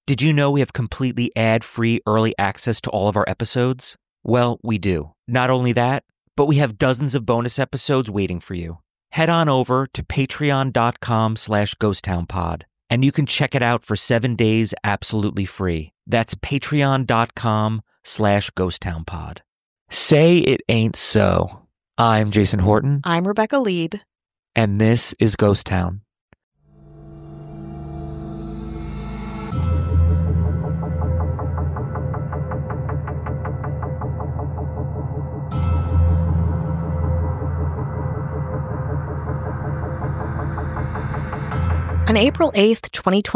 Did you know we have completely ad-free early access to all of our episodes? Well, we do. Not only that, but we have dozens of bonus episodes waiting for you. Head on over to patreon.com/ghosttownpod, and you can check it out for 7 days absolutely free. That's patreon.com/ghosttownpod. Say it ain't so. I'm Jason Horton. I'm Rebecca Leib. And this is Ghost Town. On April 8th,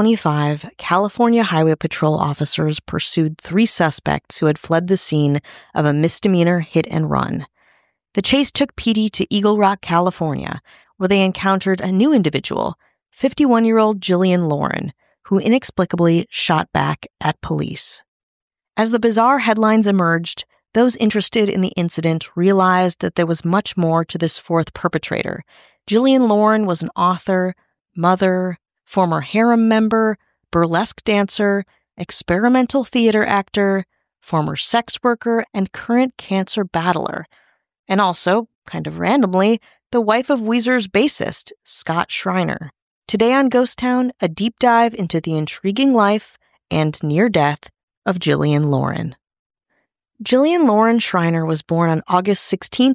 2025, California Highway Patrol officers pursued 3 suspects who had fled the scene of a misdemeanor hit and run. The chase took PD to Eagle Rock, California, where they encountered a new individual, 51-year-old Jillian Lauren, who inexplicably shot back at police. As the bizarre headlines emerged, those interested in the incident realized that there was much more to this 4th perpetrator. Jillian Lauren was an author, mother, former harem member, burlesque dancer, experimental theater actor, former sex worker, and current cancer battler. And also, kind of randomly, the wife of Weezer's bassist, Scott Schreiner. Today on Ghost Town, a deep dive into the intriguing life and near death of Jillian Lauren. Jillian Lauren Schreiner was born on August 16,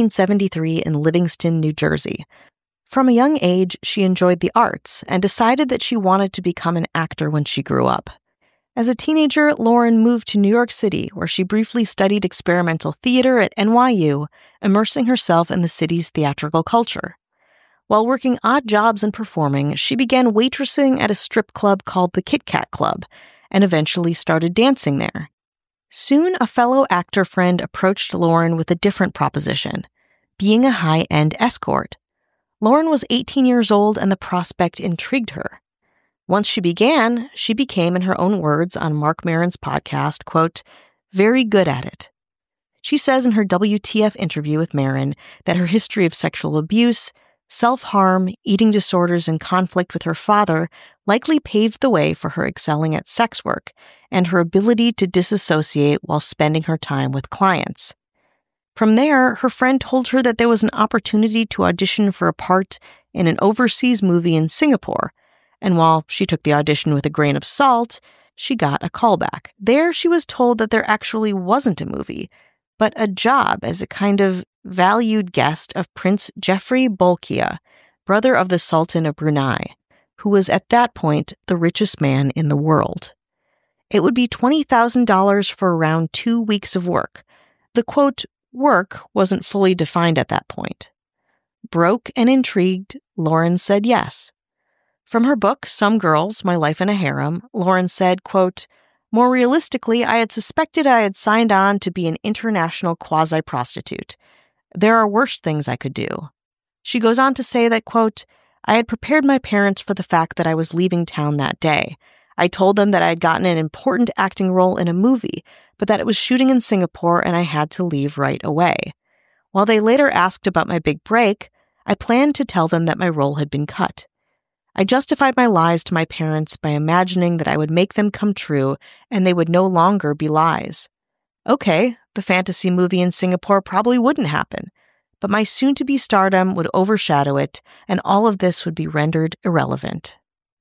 1973 in Livingston, New Jersey. From a young age, she enjoyed the arts and decided that she wanted to become an actor when she grew up. As a teenager, Lauren moved to New York City, where she briefly studied experimental theater at NYU, immersing herself in the city's theatrical culture. While working odd jobs and performing, she began waitressing at a strip club called the Kit Kat Club, and eventually started dancing there. Soon, a fellow actor friend approached Lauren with a different proposition, being a high-end escort. Lauren was 18 years old, and the prospect intrigued her. Once she became, in her own words on Marc Maron's podcast, quote, very good at it. She says in her WTF interview with Maron that her history of sexual abuse, self-harm, eating disorders, and conflict with her father likely paved the way for her excelling at sex work and her ability to disassociate while spending her time with clients. From there, her friend told her that there was an opportunity to audition for a part in an overseas movie in Singapore, and while she took the audition with a grain of salt, she got a callback. There, she was told that there actually wasn't a movie, but a job as a kind of valued guest of Prince Jeffrey Bolkiah, brother of the Sultan of Brunei, who was at that point the richest man in the world. It would be $20,000 for around 2 weeks of work. The quote, work wasn't fully defined at that point. Broke and intrigued, Lauren said yes. From her book, Some Girls, My Life in a Harem, Lauren said, quote, more realistically, I had suspected I had signed on to be an international quasi-prostitute. There are worse things I could do. She goes on to say that, quote, I had prepared my parents for the fact that I was leaving town that day. I told them that I had gotten an important acting role in a movie, but that it was shooting in Singapore and I had to leave right away. While they later asked about my big break, I planned to tell them that my role had been cut. I justified my lies to my parents by imagining that I would make them come true and they would no longer be lies. Okay, the fantasy movie in Singapore probably wouldn't happen, but my soon-to-be stardom would overshadow it, and all of this would be rendered irrelevant.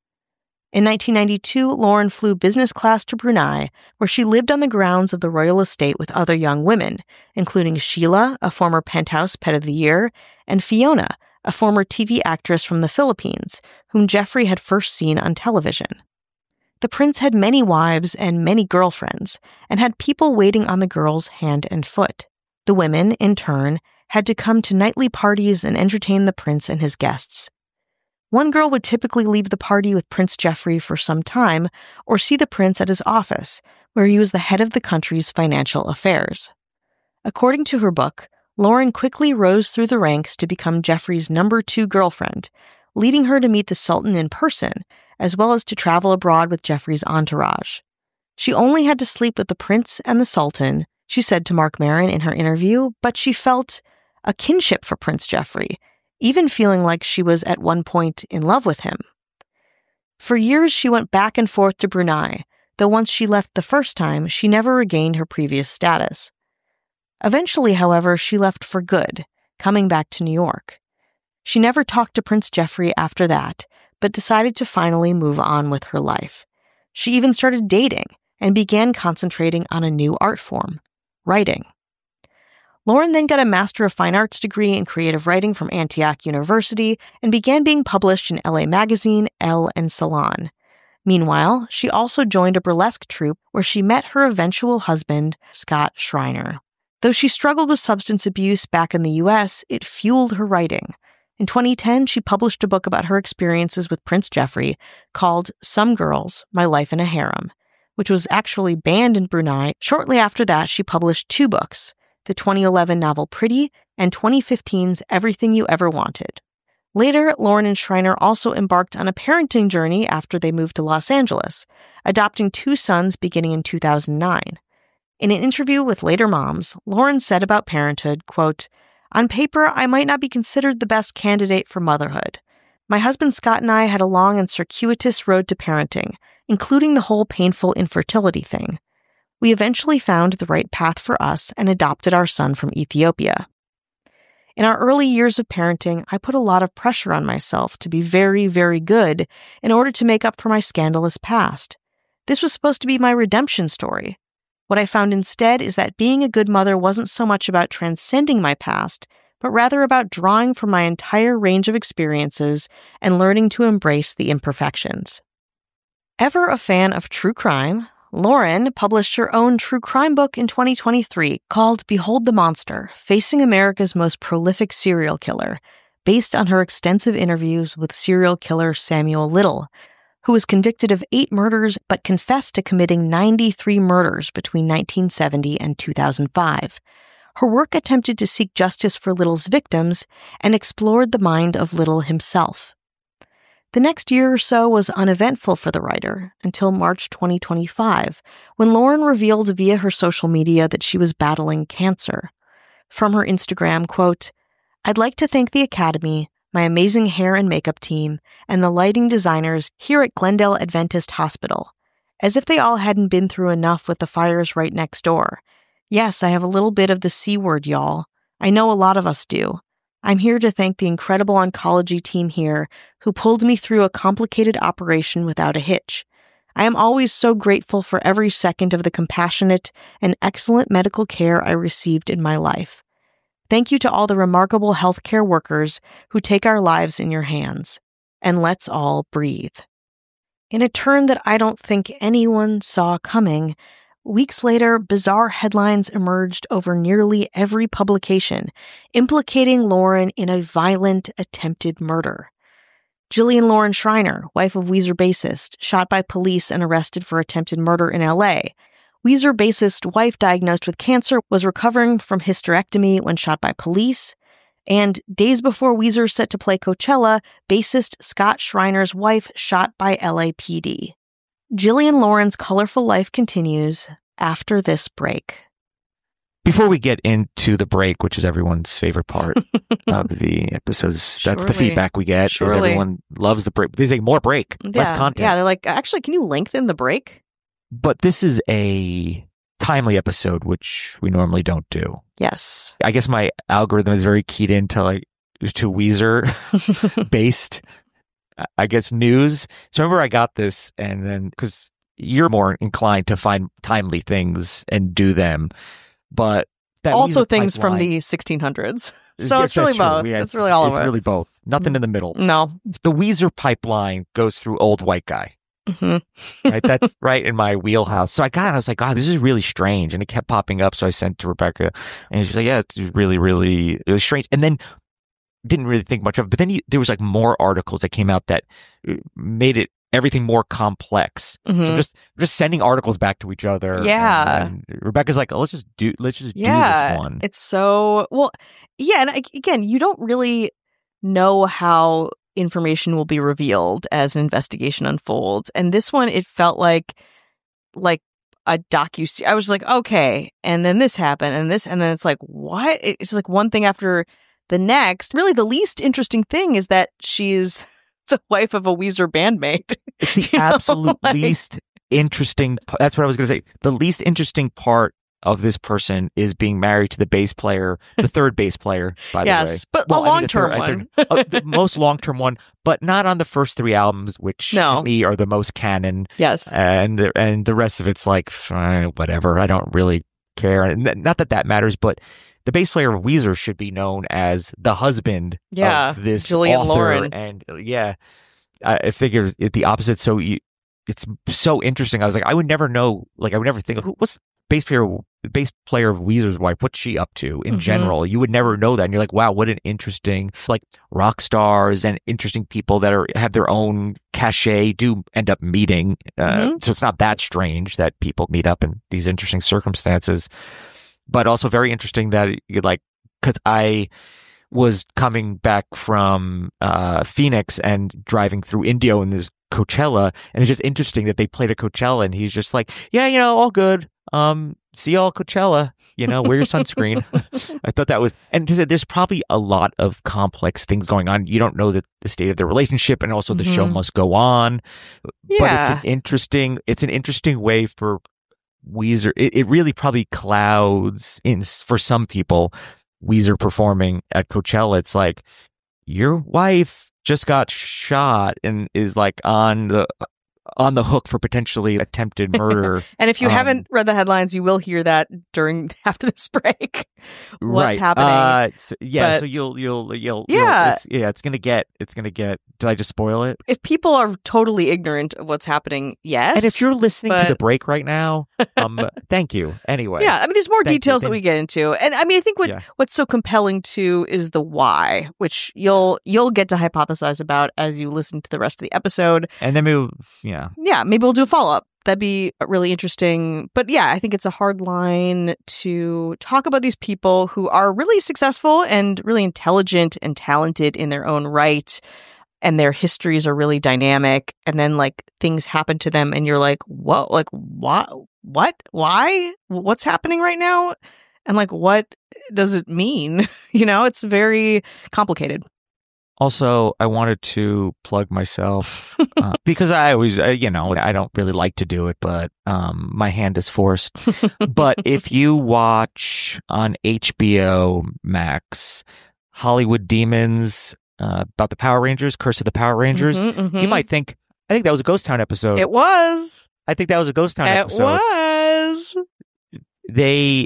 In 1992, Lauren flew business class to Brunei, where she lived on the grounds of the royal estate with other young women, including Sheila, a former Penthouse Pet of the Year, and Fiona, a former TV actress from the Philippines, whom Jeffrey had first seen on television. The prince had many wives and many girlfriends, and had people waiting on the girls hand and foot. The women, in turn, had to come to nightly parties and entertain the prince and his guests. One girl would typically leave the party with Prince Jeffrey for some time, or see the prince at his office, where he was the head of the country's financial affairs. According to her book, Lauren quickly rose through the ranks to become Jeffrey's number 2 girlfriend, leading her to meet the Sultan in person, as well as to travel abroad with Jeffrey's entourage. She only had to sleep with the prince and the Sultan, she said to Marc Maron in her interview, but she felt a kinship for Prince Jeffrey, even feeling like she was at one point in love with him. For years, she went back and forth to Brunei, though once she left the first time, she never regained her previous status. Eventually, however, she left for good, coming back to New York. She never talked to Prince Geoffrey after that, but decided to finally move on with her life. She even started dating and began concentrating on a new art form, writing. Lauren then got a Master of Fine Arts degree in creative writing from Antioch University and began being published in LA Magazine, Elle, and Salon. Meanwhile, she also joined a burlesque troupe where she met her eventual husband, Scott Schreiner. Though she struggled with substance abuse back in the U.S., it fueled her writing. In 2010, she published a book about her experiences with Prince Geoffrey called Some Girls, My Life in a Harem, which was actually banned in Brunei. Shortly after that, she published 2 books, the 2011 novel Pretty and 2015's Everything You Ever Wanted. Later, Lauren and Schreiner also embarked on a parenting journey after they moved to Los Angeles, adopting 2 sons beginning in 2009. In an interview with Later Moms, Lauren said about parenthood, quote, "On paper, I might not be considered the best candidate for motherhood. My husband Scott and I had a long and circuitous road to parenting, including the whole painful infertility thing. We eventually found the right path for us and adopted our son from Ethiopia. In our early years of parenting, I put a lot of pressure on myself to be very, very good in order to make up for my scandalous past. This was supposed to be my redemption story. What I found instead is that being a good mother wasn't so much about transcending my past, but rather about drawing from my entire range of experiences and learning to embrace the imperfections." Ever a fan of true crime, Lauren published her own true crime book in 2023 called Behold the Monster, Facing America's Most Prolific Serial Killer, based on her extensive interviews with serial killer Samuel Little, who was convicted of 8 murders but confessed to committing 93 murders between 1970 and 2005. Her work attempted to seek justice for Little's victims and explored the mind of Little himself. The next year or so was uneventful for the writer until March 2025, when Lauren revealed via her social media that she was battling cancer. From her Instagram, quote, "I'd like to thank the Academy, my amazing hair and makeup team, and the lighting designers here at Glendale Adventist Hospital. As if they all hadn't been through enough with the fires right next door. Yes, I have a little bit of the C word, y'all. I know a lot of us do. I'm here to thank the incredible oncology team here who pulled me through a complicated operation without a hitch. I am always so grateful for every second of the compassionate and excellent medical care I received in my life. Thank you to all the remarkable healthcare workers who take our lives in your hands. And let's all breathe." In a turn that I don't think anyone saw coming, weeks later, bizarre headlines emerged over nearly every publication, implicating Lauren in a violent attempted murder. Jillian Lauren Schreiner, wife of Weezer bassist, shot by police and arrested for attempted murder in LA. Weezer bassist wife diagnosed with cancer was recovering from hysterectomy when shot by police. And days before Weezer set to play Coachella, bassist Scott Schreiner's wife shot by LAPD. Jillian Lauren's colorful life continues after this break. Before we get into the break, which is everyone's favorite part of the episodes, that's the feedback we get, is everyone loves the break. They say more break, less content. Yeah, they're like, actually, can you lengthen the break? But this is a timely episode, which we normally don't do. Yes. I guess my algorithm is very keyed into Weezer based, I guess, news. So remember I got this, and then, because you're more inclined to find timely things and do them, but that also Weezer things pipeline, from the 1600s. So it's really both. Yeah, it's really all of it. It's really both. Nothing in the middle. No. The Weezer pipeline goes through old white guy. Mm-hmm. Right? That's right in my wheelhouse. So I was like, God, this is really strange. And it kept popping up. So I sent to Rebecca, and she's like, yeah, it's really, really, really strange. And then didn't really think much of it. But then there was like more articles that came out that made everything more complex. Mm-hmm. So just sending articles back to each other. Yeah. And Rebecca's like, oh, let's just do this one. It's so, well, yeah. And again, you don't really know how information will be revealed as an investigation unfolds. And this one, it felt like a docu-series. I was like, okay. And then this happened and this, and then it's like, what? It's like one thing after the next. Really, the least interesting thing is that she's the wife of a Weezer bandmate. It's the absolute least interesting. That's what I was going to say. The least interesting part of this person is being married to the bass player, the third bass player, by the way. Yes, but a long-term one. The most long-term one, but not on the first 3 albums, which to me are the most canon. Yes. And the rest of it's like, whatever. I don't really care. And not that matters, but the bass player of Weezer should be known as the husband of this Julian author. Lauren. And I figure it's the opposite. So it's so interesting. I was like, I would never know, like, I would never think, what's the bass player of Weezer's wife, what's she up to in general? You would never know that. And you're like, wow, what an interesting, like, rock stars and interesting people that have their own cachet do end up meeting. So it's not that strange that people meet up in these interesting circumstances, but also very interesting that because I was coming back from Phoenix and driving through Indio and there's Coachella, and it's just interesting that they played at Coachella and he's just like, yeah, all good. See y'all at Coachella, wear your sunscreen. I thought that was, and there's probably a lot of complex things going on. You don't know the state of their relationship, and also the show must go on. Yeah. But it's an interesting way for Weezer. It really probably clouds for some people, Weezer performing at Coachella. It's like, your wife just got shot and is like on the hook for potentially attempted murder. And if you haven't read the headlines, you will hear that after this break. What's happening? So you'll it's gonna get. Did I just spoil it? If people are totally ignorant of what's happening, yes. And if you're listening to the break right now, thank you. Anyway, yeah. I mean, there's more details that we get into, and I mean, I think what's so compelling too is the why, which you'll get to hypothesize about as you listen to the rest of the episode, and then maybe we'll do a follow-up. That'd be really interesting. But yeah, I think it's a hard line to talk about these people who are really successful and really intelligent and talented in their own right. And their histories are really dynamic. And then like things happen to them and you're like, whoa, like what, why, what's happening right now? And like, what does it mean? It's very complicated. Also, I wanted to plug myself because I always, I don't really like to do it, but my hand is forced. But if you watch on HBO Max, Hollywood Demons, about the Power Rangers, Curse of the Power Rangers, you might think, I think that was a Ghost Town episode. It was. I think that was a Ghost Town episode. It was. They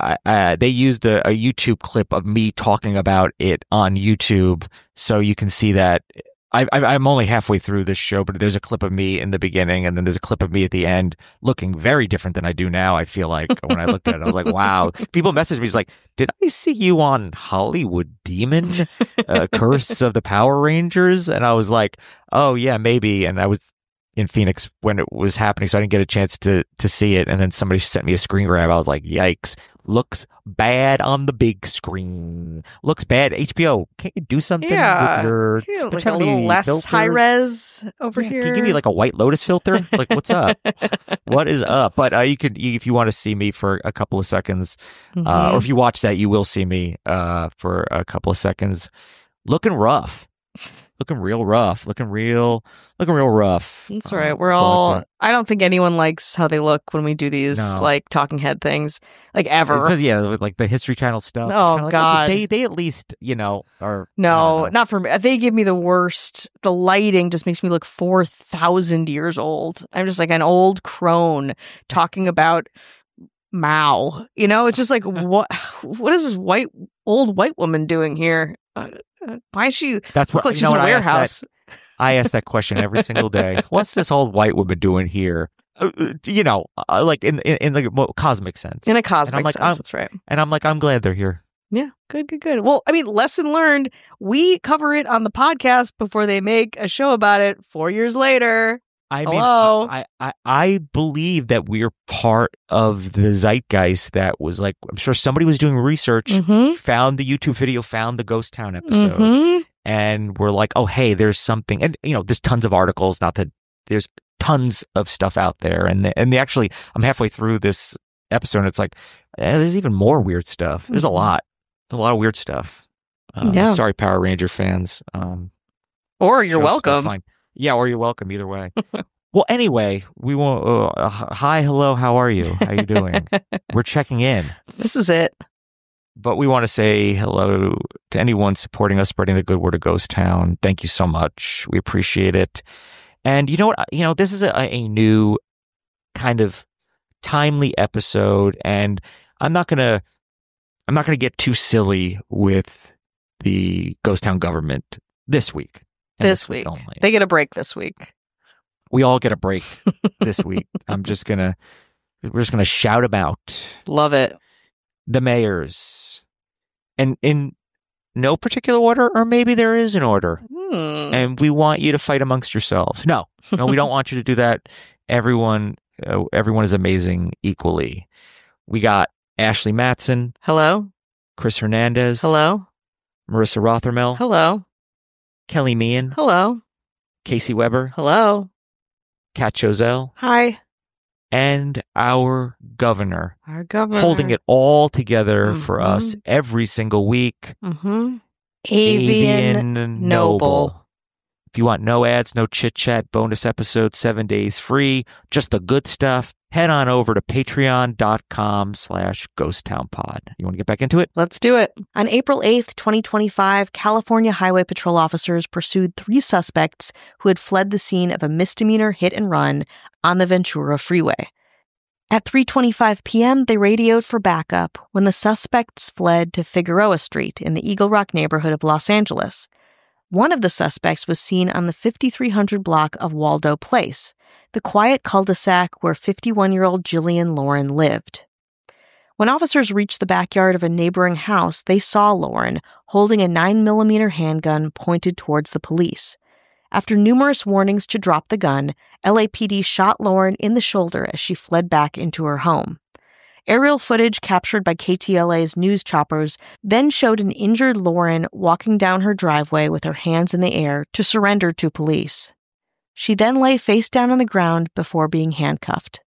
used a YouTube clip of me talking about it on YouTube, so you can see that. I'm only halfway through this show, but there's a clip of me in the beginning, and then there's a clip of me at the end, looking very different than I do now. I feel like when I looked at it, I was like, "Wow!" People messaged me, "It's like, did I see you on Hollywood Demon, Curse of the Power Rangers?" And I was like, "Oh yeah, maybe." And I was in Phoenix when it was happening, so I didn't get a chance to see it. And then somebody sent me a screen grab. I was like, yikes, looks bad on the big screen. Looks bad. HBO, can't you do something with your like a little less filters? High res over here? Can you give me like a White Lotus filter? Like, what's up? What is up? But if you want to see me for a couple of seconds, or if you watch that, you will see me for a couple of seconds. Looking rough. Looking real rough. Looking real rough. That's right. We're all. I don't think anyone likes how they look when we do these like talking head things, like ever. Because like the History Channel stuff. Oh God, they at least are. No, not for me. They give me the worst. The lighting just makes me look 4,000 years old. I'm just like an old crone talking about Mao. It's just like what is this old white woman doing here? Why is she? That's what. Like she's in a warehouse. I ask that question every single day. What's this old white woman doing here? Like in the cosmic sense. In a cosmic sense, that's right. And I'm like, I'm glad they're here. Yeah, good. Well, I mean, lesson learned. We cover it on the podcast before they make a show about it 4 years later. I believe that we're part of the zeitgeist that was like, I'm sure somebody was doing research, found the YouTube video, found the Ghost Town episode, and we're like, oh, hey, there's something. And, there's tons of articles, not that there's tons of stuff out there. And they actually, I'm halfway through this episode, and it's like, there's even more weird stuff. There's a lot of weird stuff. Sorry, Power Ranger fans. Or you're welcome. Yeah, or you're welcome either way. Well, anyway, we want hi, hello, how are you? How you doing? We're checking in. This is it. But we want to say hello to anyone supporting us, spreading the good word of Ghost Town. Thank you so much. We appreciate it. And you know what? This is a new kind of timely episode, and I'm not gonna get too silly with the Ghost Town government this week. This week only. They get a break this week. We all get a break this week. We're just gonna shout about. Love it. The mayors, and in no particular order, or maybe there is an order. And we want you to fight amongst yourselves. No, we don't want you to do that. Everyone is amazing equally. We got Ashley Matson. Hello. Chris Hernandez. Hello. Marissa Rothermel. Hello. Kelly Meehan. Hello. Casey Weber. Hello. Kat Chozelle. Hi. And our governor. Our governor. Holding it all together for us every single week. Avian Noble. If you want no ads, no chit-chat, bonus episodes, 7 days free, just the good stuff, head on over to patreon.com/ghosttownpod. You want to get back into it? Let's do it. On April 8th, 2025, California Highway Patrol officers pursued 3 suspects who had fled the scene of a misdemeanor hit and run on the Ventura Freeway. At 3:25 p.m., they radioed for backup when the suspects fled to Figueroa Street in the Eagle Rock neighborhood of Los Angeles. One of the suspects was seen on the 5300 block of Waldo Place, the quiet cul-de-sac where 51-year-old Jillian Lauren lived. When officers reached the backyard of a neighboring house, they saw Lauren holding a 9mm handgun pointed towards the police. After numerous warnings to drop the gun, LAPD shot Lauren in the shoulder as she fled back into her home. Aerial footage captured by KTLA's news choppers then showed an injured Lauren walking down her driveway with her hands in the air to surrender to police. She then lay face down on the ground before being handcuffed.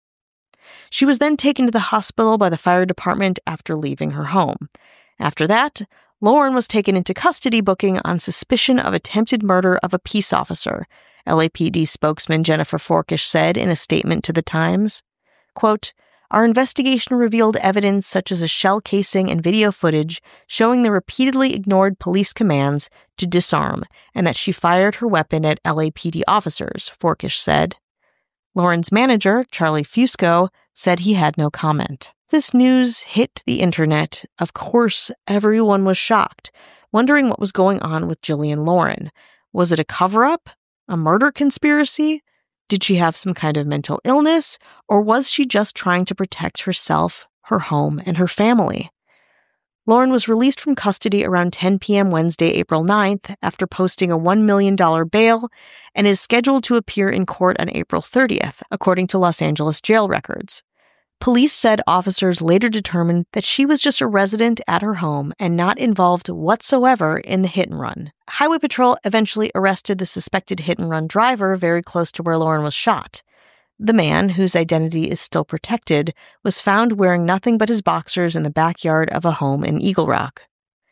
She was then taken to the hospital by the fire department after leaving her home. After that, Lauren was taken into custody booking on suspicion of attempted murder of a peace officer, LAPD spokesman Jennifer Forkish said in a statement to The Times. Quote, "Our investigation revealed evidence such as a shell casing and video footage showing the repeatedly ignored police commands to disarm and that she fired her weapon at LAPD officers," Forkish said. Lauren's manager, Charlie Fusco, said he had no comment. This news hit the internet. Of course, everyone was shocked, wondering what was going on with Jillian Lauren. Was it a cover-up? A murder conspiracy? Did she have some kind of mental illness, or was she just trying to protect herself, her home, and her family? Lauren was released from custody around 10 p.m. Wednesday, April 9th, after posting a $1 million bail, and is scheduled to appear in court on April 30th, according to Los Angeles jail records. Police said officers later determined that she was just a resident at her home and not involved whatsoever in the hit and run. Highway Patrol eventually arrested the suspected hit and run driver very close to where Lauren was shot. The man, whose identity is still protected, was found wearing nothing but his boxers in the backyard of a home in Eagle Rock.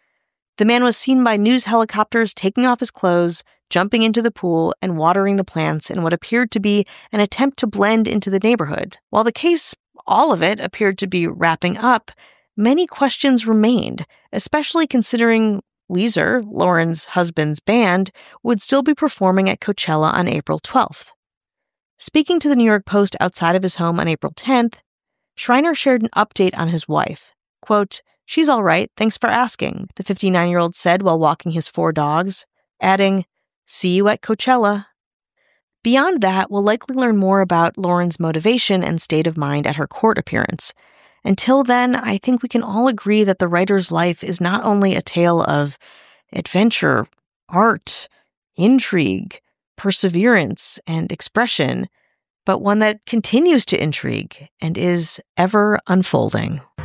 The man was seen by news helicopters taking off his clothes, jumping into the pool, and watering the plants in what appeared to be an attempt to blend into the neighborhood. While the case, all of it, appeared to be wrapping up, many questions remained, especially considering Weezer, Lauren's husband's band, would still be performing at Coachella on April 12th. Speaking to the New York Post outside of his home on April 10th, Schreiner shared an update on his wife. Quote, "She's all right, thanks for asking," the 59-year-old said while walking his 4 dogs, adding, "See you at Coachella." Beyond that, we'll likely learn more about Lauren's motivation and state of mind at her court appearance. Until then, I think we can all agree that the writer's life is not only a tale of adventure, art, intrigue, perseverance, and expression, but one that continues to intrigue and is ever unfolding.